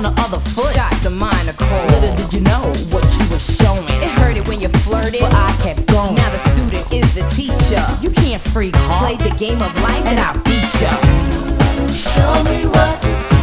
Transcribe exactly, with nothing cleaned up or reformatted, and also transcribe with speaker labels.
Speaker 1: the other foot.
Speaker 2: Shots of mine are cold.
Speaker 1: Little did you know what you were showing.
Speaker 2: It hurted when you flirted,
Speaker 1: but I kept going.
Speaker 2: Now the student is the teacher.
Speaker 1: You can't freak, huh?
Speaker 2: Play the game of life
Speaker 1: and I beat ya.
Speaker 3: Show me what to do.